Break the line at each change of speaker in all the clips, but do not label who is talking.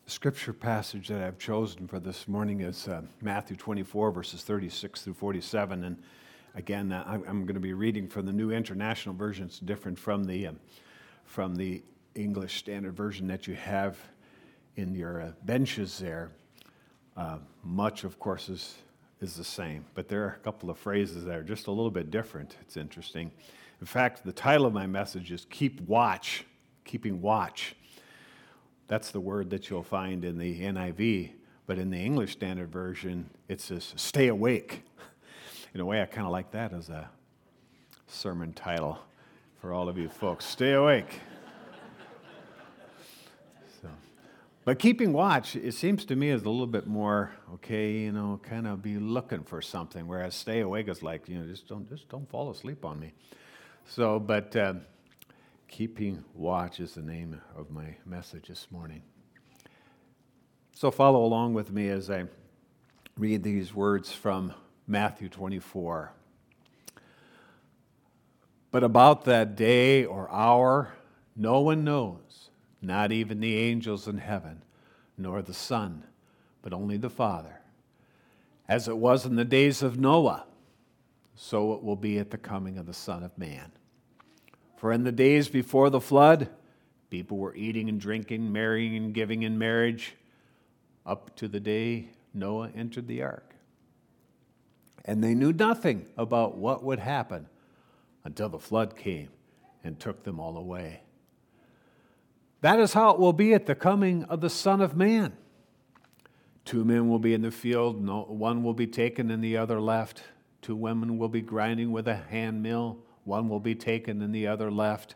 The scripture passage that I've chosen for this morning is Matthew 24, verses 36 through 47. And again, I'm going to be reading from the New International Version. It's different from the English Standard Version that you have in your benches there. Much, of course, is the same, but there are a couple of phrases that are just a little bit different. It's interesting. In fact, the title of my message is Keep Watch, Keeping Watch. That's the word that you'll find in the NIV, but in the English Standard Version, it says, stay awake. In a way, I kind of like that as a sermon title for all of you folks. Stay awake. But keeping watch, it seems to me, is a little bit more, kind of be looking for something, whereas stay awake is like, just don't fall asleep on me. So, but keeping watch is the name of my message this morning. So follow along with me as I read these words from Matthew 24. But about that day or hour, no one knows, not even the angels in heaven, nor the Son, but only the Father. As it was in the days of Noah, so it will be at the coming of the Son of Man. For in the days before the flood, people were eating and drinking, marrying and giving in marriage, up to the day Noah entered the ark. And they knew nothing about what would happen until the flood came and took them all away. That is how it will be at the coming of the Son of Man. 2 men will be in the field, one will be taken and the other left. 2 women will be grinding with a hand mill, one will be taken and the other left.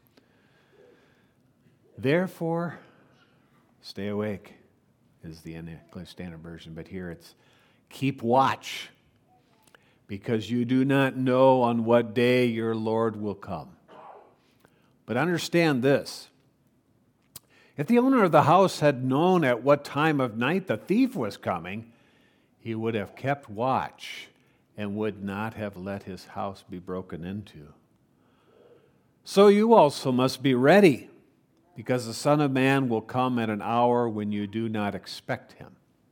Therefore, stay awake is the English Standard Version, but here it's keep watch, because you do not know on what day your Lord will come. But understand this. If the owner of the house had known at what time of night the thief was coming, he would have kept watch and would not have let his house be broken into. So you also must be ready, because the Son of Man will come at an hour when you do not expect him.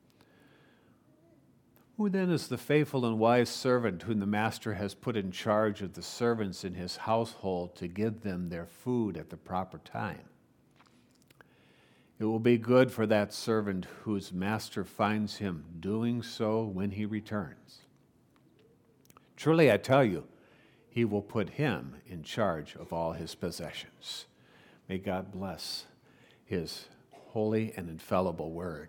Who then is the faithful and wise servant whom the master has put in charge of the servants in his household to give them their food at the proper time? It will be good for that servant whose master finds him doing so when he returns. Truly, I tell you, he will put him in charge of all his possessions. May God bless his holy and infallible word.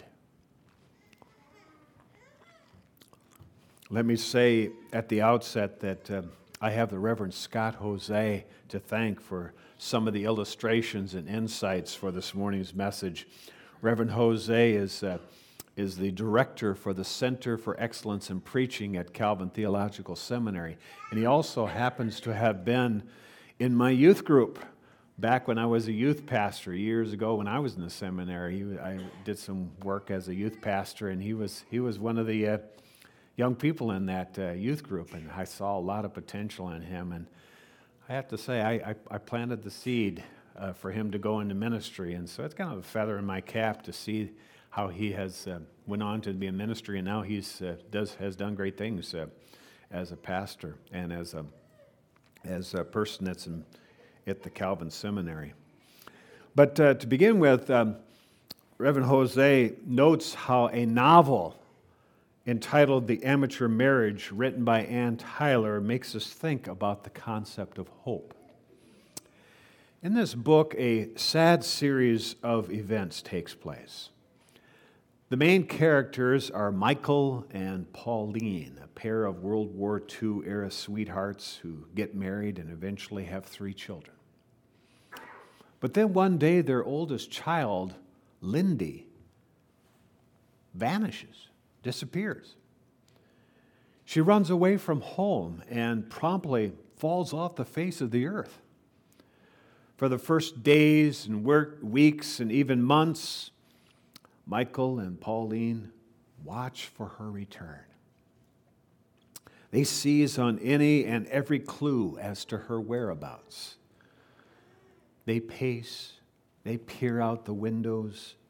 Let me say at the outset that I have the Reverend Scott Jose to thank for some of the illustrations and insights for this morning's message. Reverend Jose is the director for the Center for Excellence in Preaching at Calvin Theological Seminary, and he also happens to have been in my youth group back when I was a youth pastor years ago. When I was in the seminary, I did some work as a youth pastor, and he was one of the young people in that youth group, and I saw a lot of potential in him. And I have to say, I planted the seed for him to go into ministry, and so it's kind of a feather in my cap to see how he has went on to be in ministry, and now has done great things as a pastor and as a person that's at the Calvin Seminary. But to begin with, Reverend Jose notes how a novel entitled The Amateur Marriage, written by Ann Tyler, makes us think about the concept of hope. In this book, a sad series of events takes place. The main characters are Michael and Pauline, a pair of World War II era sweethearts who get married and eventually have 3 children. But then one day their oldest child, Lindy, vanishes, disappears. She runs away from home and promptly falls off the face of the earth. For the first days and weeks and even months, Michael and Pauline watch for her return. They seize on any and every clue as to her whereabouts. They pace, they peer out the windows,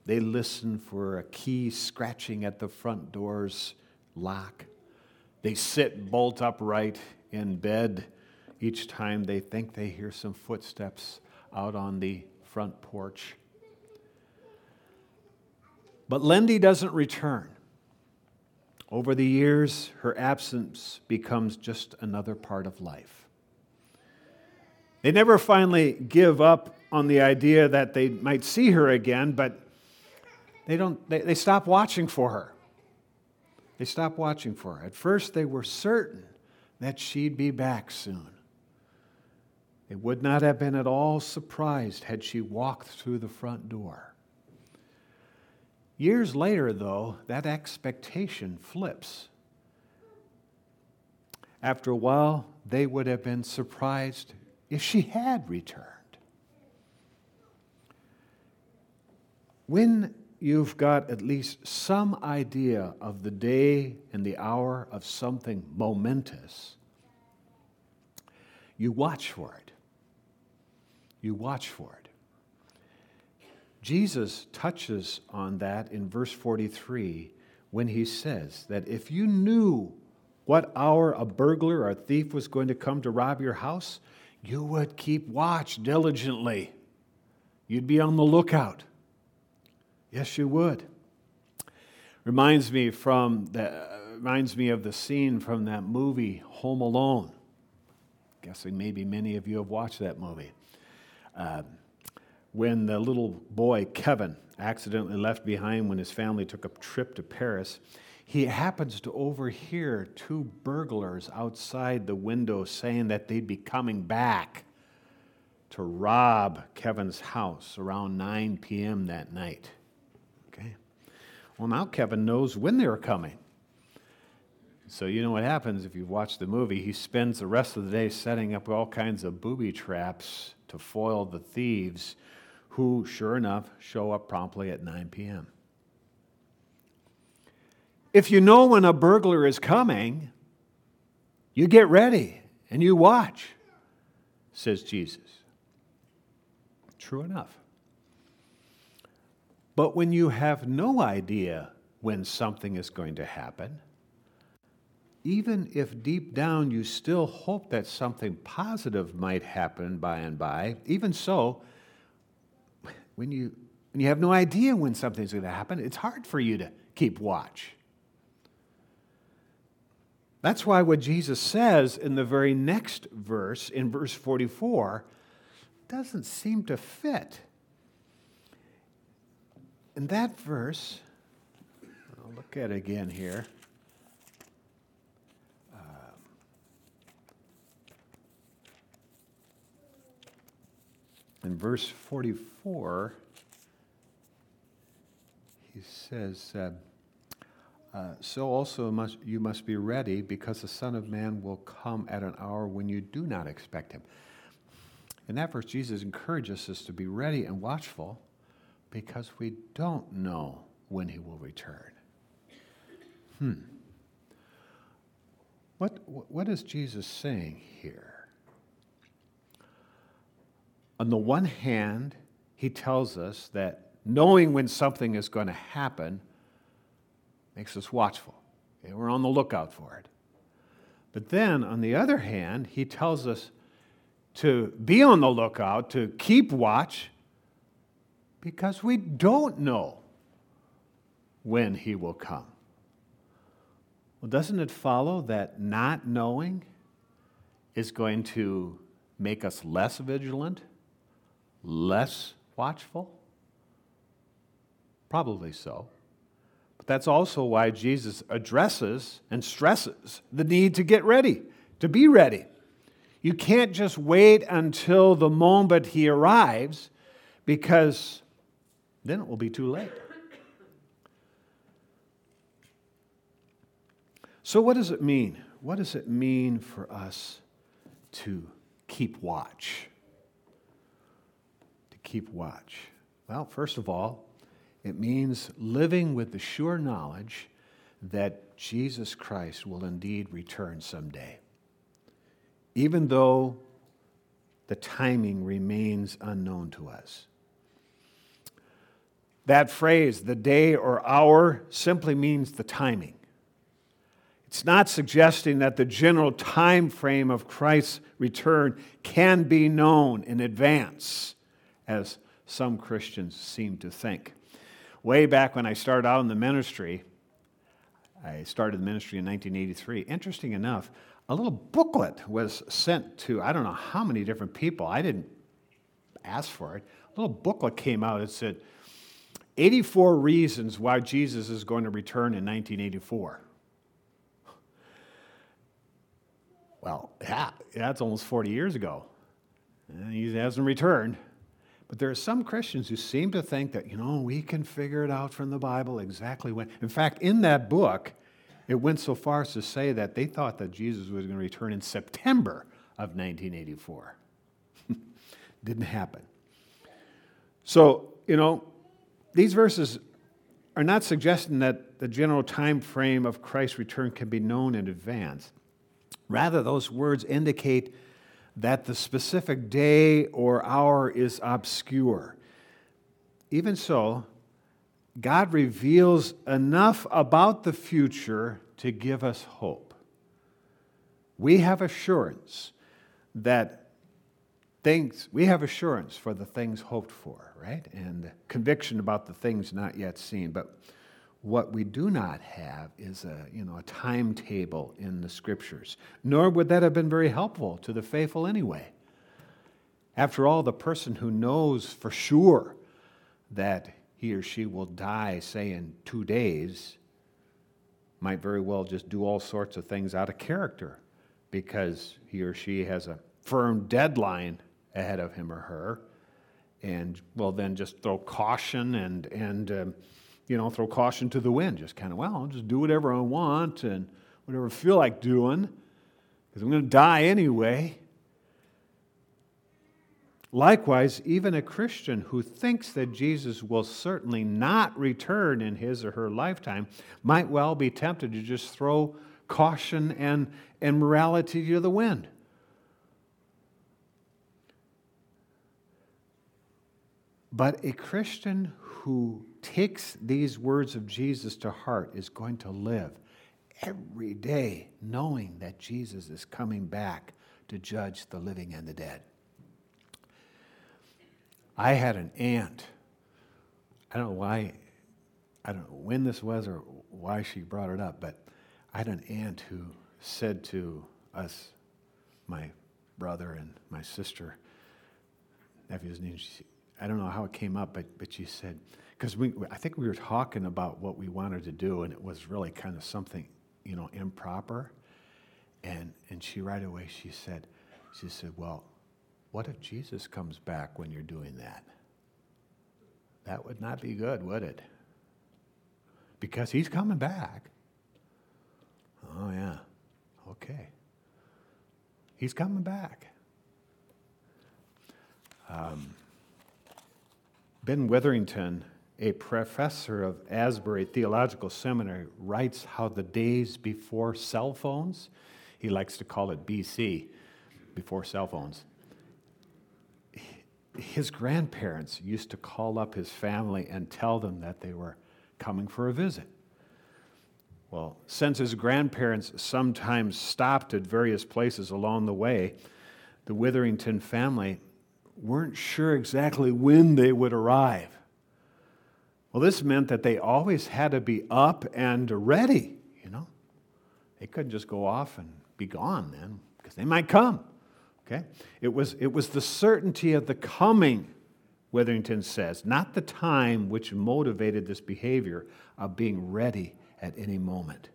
They listen for a key scratching at the front door's lock. They sit bolt upright in bed each time they think they hear some footsteps out on the front porch. But Lindy doesn't return. Over the years, her absence becomes just another part of life. They never finally give up on the idea that they might see her again, but they stop watching for her. They stop watching for her. At first, they were certain that she'd be back soon. They would not have been at all surprised had she walked through the front door. Years later, though, that expectation flips. After a while, they would have been surprised if she had returned. When you've got at least some idea of the day and the hour of something momentous, you watch for it. You watch for it. Jesus touches on that in verse 43 when he says that if you knew what hour a burglar or a thief was going to come to rob your house, you would keep watch diligently. You'd be on the lookout. Yes, you would. Reminds me of the scene from that movie, Home Alone. Guessing maybe many of you have watched that movie. When the little boy, Kevin, accidentally left behind when his family took a trip to Paris, he happens to overhear two burglars outside the window saying that they'd be coming back to rob Kevin's house around 9 p.m. that night. Okay. Well, now Kevin knows when they're coming. So you know what happens if you've watched the movie. He spends the rest of the day setting up all kinds of booby traps to foil the thieves who, sure enough, show up promptly at 9 p.m. If you know when a burglar is coming, you get ready and you watch, says Jesus. True enough. But when you have no idea when something is going to happen, even if deep down you still hope that something positive might happen by and by, even so, when you have no idea when something's going to happen, it's hard for you to keep watch. That's why what Jesus says in the very next verse, in verse 44, doesn't seem to fit. In that verse, I'll look at it again here. In verse 44, he says, so also you must be ready, because the Son of Man will come at an hour when you do not expect him. In that verse, Jesus encourages us to be ready and watchful because we don't know when he will return. What is Jesus saying here? On the one hand, he tells us that knowing when something is going to happen makes us watchful. Okay? We're on the lookout for it. But then, on the other hand, he tells us to be on the lookout, to keep watch, because we don't know when he will come. Well, doesn't it follow that not knowing is going to make us less vigilant, less watchful? Probably so. But that's also why Jesus addresses and stresses the need to get ready, to be ready. You can't just wait until the moment he arrives, because then it will be too late. So what does it mean? What does it mean for us to keep watch? To keep watch. Well, first of all, it means living with the sure knowledge that Jesus Christ will indeed return someday, even though the timing remains unknown to us. That phrase, the day or hour, simply means the timing. It's not suggesting that the general time frame of Christ's return can be known in advance, as some Christians seem to think. Way back when I started out in the ministry, I started the ministry in 1983. Interesting enough, a little booklet was sent to I don't know how many different people. I didn't ask for it. A little booklet came out that said, 84 reasons why Jesus is going to return in 1984. Well, yeah, that's almost 40 years ago. And he hasn't returned. But there are some Christians who seem to think that, we can figure it out from the Bible exactly when. In fact, in that book, it went so far as to say that they thought that Jesus was going to return in September of 1984. Didn't happen. So, these verses are not suggesting that the general time frame of Christ's return can be known in advance. Rather, those words indicate that the specific day or hour is obscure. Even so, God reveals enough about the future to give us hope. We have assurance for the things hoped for, right? And conviction about the things not yet seen. But what we do not have is a timetable in the Scriptures, nor would that have been very helpful to the faithful anyway. After all, the person who knows for sure that he or she will die, say, in 2 days, might very well just do all sorts of things out of character because he or she has a firm deadline ahead of him or her, and will then just throw caution and throw caution to the wind. Just kind of, I'll just do whatever I want and whatever I feel like doing because I'm going to die anyway. Likewise, even a Christian who thinks that Jesus will certainly not return in his or her lifetime might well be tempted to just throw caution and morality to the wind. But a Christian who takes these words of Jesus to heart is going to live every day knowing that Jesus is coming back to judge the living and the dead. I had an aunt. I don't know when this was or why she brought it up, but I had an aunt who said to us, my brother and my sister, nephew's name, I don't know how it came up, but she said, because I think we were talking about what we wanted to do, and it was really kind of something, improper. And she right away, she said, well, what if Jesus comes back when you're doing that? That would not be good, would it? Because he's coming back. Oh, yeah. Okay. He's coming back. Ben Witherington, a professor of Asbury Theological Seminary, writes how the days before cell phones, he likes to call it BC, before cell phones, his grandparents used to call up his family and tell them that they were coming for a visit. Well, since his grandparents sometimes stopped at various places along the way, the Witherington family weren't sure exactly when they would arrive. Well, this meant that they always had to be up and ready, They couldn't just go off and be gone then, because they might come. Okay? It was the certainty of the coming, Witherington says, not the time which motivated this behavior of being ready at any moment.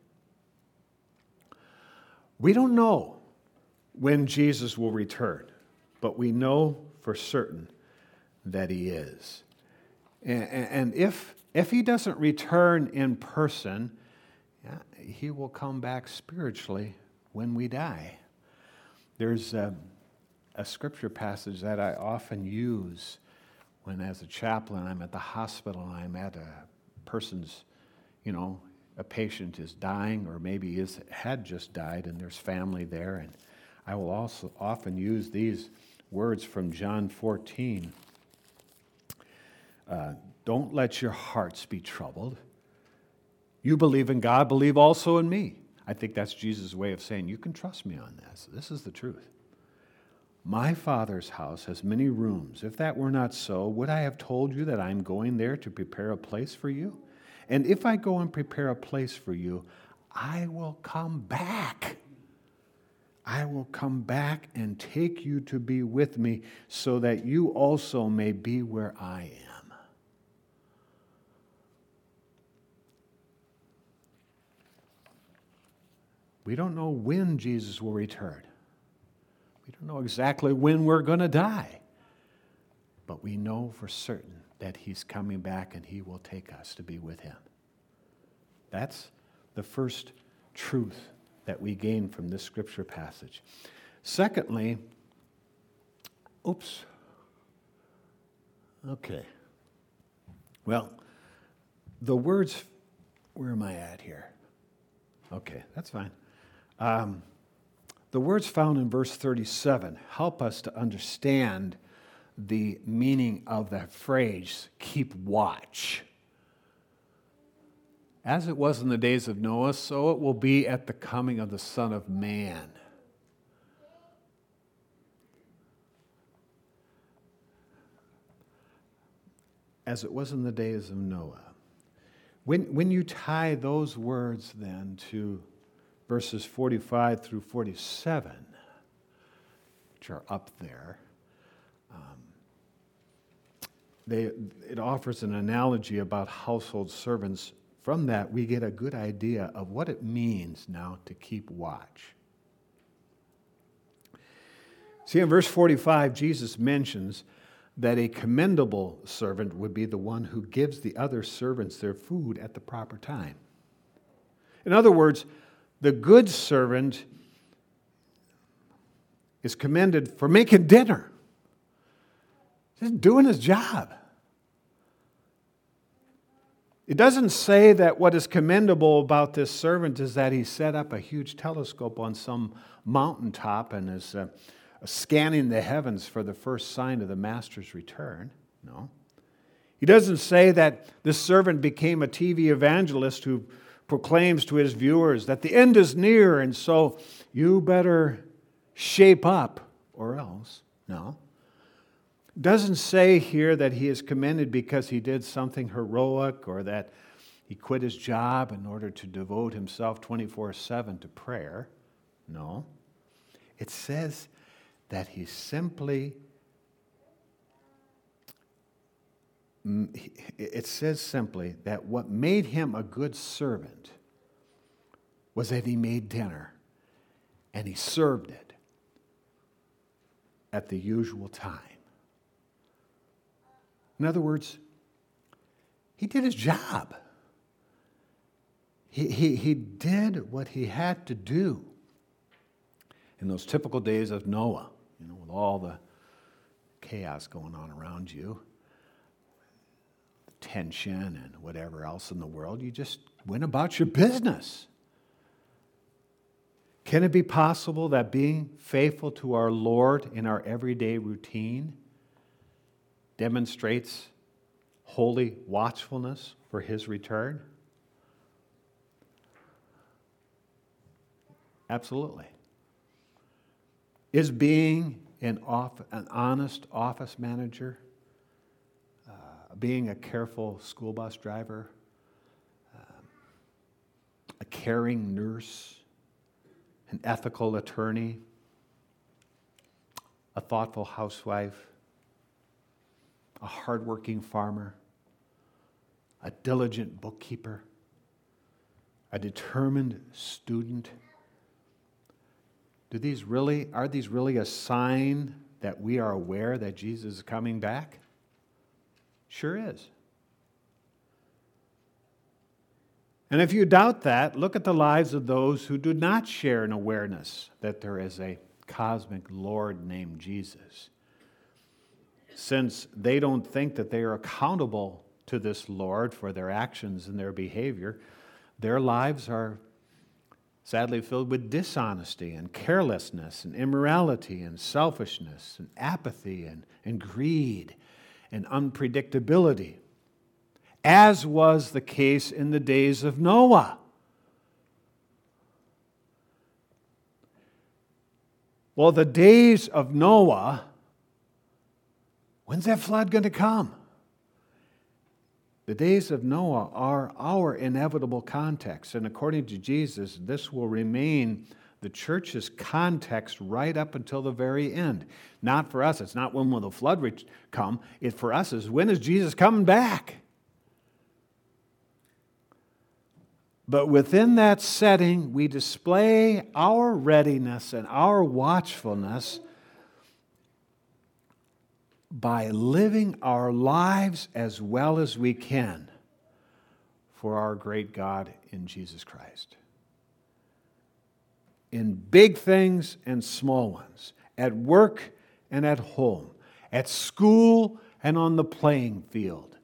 We don't know when Jesus will return, but we know for certain that he is. And if he doesn't return in person, he will come back spiritually when we die. There's a scripture passage that I often use when, as a chaplain, I'm at the hospital and I'm at a person's, a patient is dying or maybe had just died and there's family there. And I will also often use these words from John 14. Don't let your hearts be troubled. You believe in God, believe also in me. I think that's Jesus' way of saying, you can trust me on this. This is the truth. My Father's house has many rooms. If that were not so, would I have told you that I'm going there to prepare a place for you? And if I go and prepare a place for you, I will come back. I will come back and take you to be with me, so that you also may be where I am. We don't know when Jesus will return. We don't know exactly when we're going to die. But we know for certain that he's coming back and he will take us to be with him. That's the first truth that we gain from this scripture passage. Secondly, well, the words, where am I at here? Okay, that's fine. The words found in verse 37 help us to understand the meaning of that phrase, keep watch. As it was in the days of Noah, so it will be at the coming of the Son of Man. As it was in the days of Noah. When you tie those words then to verses 45 through 47, which are up there, it offers an analogy about household servants. From that, we get a good idea of what it means now to keep watch. See, in verse 45, Jesus mentions that a commendable servant would be the one who gives the other servants their food at the proper time. In other words, the good servant is commended for making dinner, just doing his job. It doesn't say that what is commendable about this servant is that he set up a huge telescope on some mountaintop and is scanning the heavens for the first sign of the master's return. No. He doesn't say that this servant became a TV evangelist who proclaims to his viewers that the end is near and so you better shape up or else. No. Doesn't say here that he is commended because he did something heroic or that he quit his job in order to devote himself 24/7 to prayer. No. It says that he simply, that what made him a good servant was that he made dinner and he served it at the usual time. In other words, he did his job. He did what he had to do in those typical days of Noah, with all the chaos going on around you, the tension and whatever else in the world. You just went about your business. Can it be possible that being faithful to our Lord in our everyday routine demonstrates holy watchfulness for his return? Absolutely. Is being an honest office manager, being a careful school bus driver, a caring nurse, an ethical attorney, a thoughtful housewife, a hardworking farmer, a diligent bookkeeper, a determined student? Are these really a sign that we are aware that Jesus is coming back? Sure is. And if you doubt that, look at the lives of those who do not share an awareness that there is a cosmic Lord named Jesus. Since they don't think that they are accountable to this Lord for their actions and their behavior, their lives are sadly filled with dishonesty and carelessness and immorality and selfishness and apathy and greed and unpredictability. as was the case in the days of Noah. Well, the days of Noah, when's that flood going to come? The days of Noah are our inevitable context, and according to Jesus, this will remain the church's context right up until the very end. Not for us, it's not when will the flood come. It for us is when is Jesus coming back? But within that setting, we display our readiness and our watchfulness by living our lives as well as we can for our great God in Jesus Christ. In big things and small ones, at work and at home, at school and on the playing field,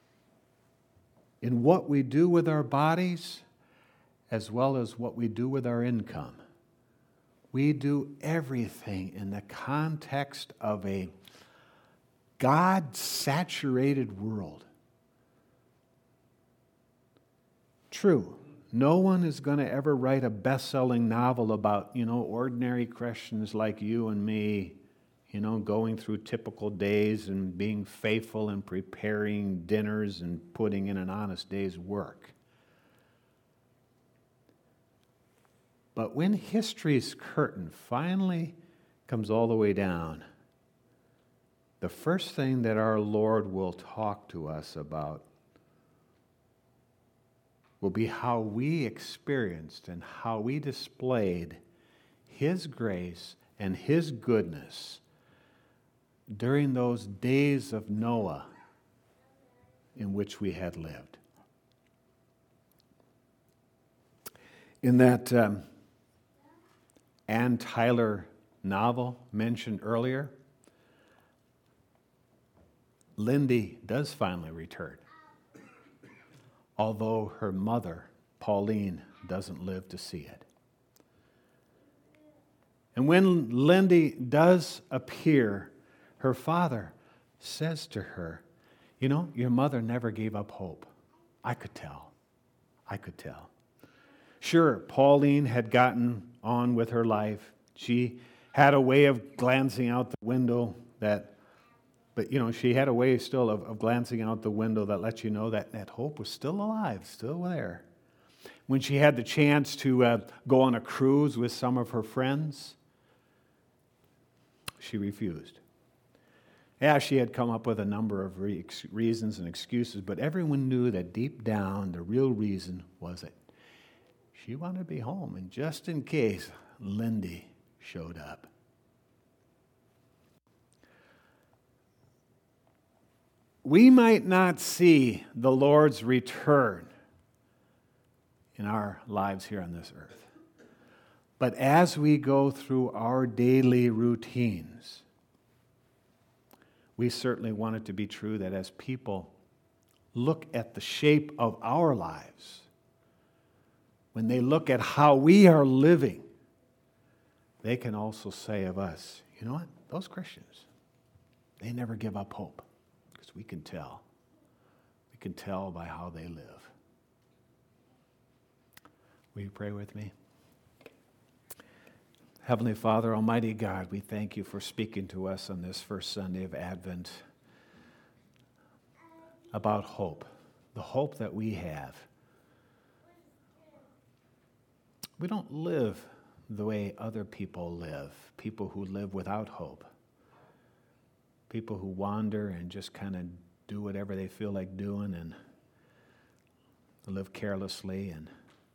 in what we do with our bodies as well as what we do with our income. We do everything in the context of a God-saturated world. True, no one is going to ever write a best-selling novel about, ordinary Christians like you and me, going through typical days and being faithful and preparing dinners and putting in an honest day's work. But when history's curtain finally comes all the way down, the first thing that our Lord will talk to us about will be how we experienced and how we displayed His grace and His goodness during those days of Noah in which we had lived. In that Ann Tyler novel mentioned earlier, Lindy does finally return, although her mother, Pauline, doesn't live to see it. And when Lindy does appear, her father says to her, your mother never gave up hope. I could tell. Sure, Pauline had gotten on with her life. She had a way of glancing out the window But she had a way still of glancing out the window that lets you know that hope was still alive, still there. When she had the chance to go on a cruise with some of her friends, she refused. Yeah, she had come up with a number of reasons and excuses, but everyone knew that deep down the real reason was that she wanted to be home, and just in case, Lindy showed up. We might not see the Lord's return in our lives here on this earth. But as we go through our daily routines, we certainly want it to be true that as people look at the shape of our lives, when they look at how we are living, they can also say of us, you know what, those Christians, they never give up hope. We can tell. We can tell by how they live. Will you pray with me? Heavenly Father, Almighty God, we thank you for speaking to us on this first Sunday of Advent about hope, the hope that we have. We don't live the way other people live, people who live without hope. People who wander and just kind of do whatever they feel like doing and live carelessly, and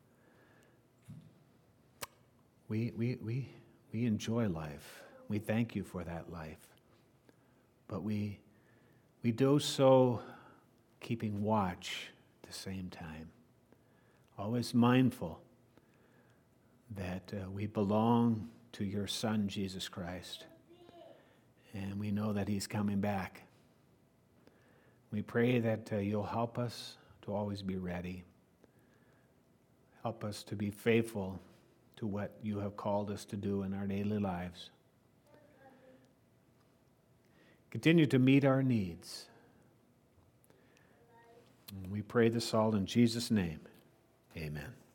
we enjoy life. We thank you for that life, but we do so keeping watch at the same time, always mindful that we belong to your Son, Jesus Christ. And we know that He's coming back. We pray that you'll help us to always be ready. Help us to be faithful to what you have called us to do in our daily lives. Continue to meet our needs. We pray this all in Jesus' name. Amen.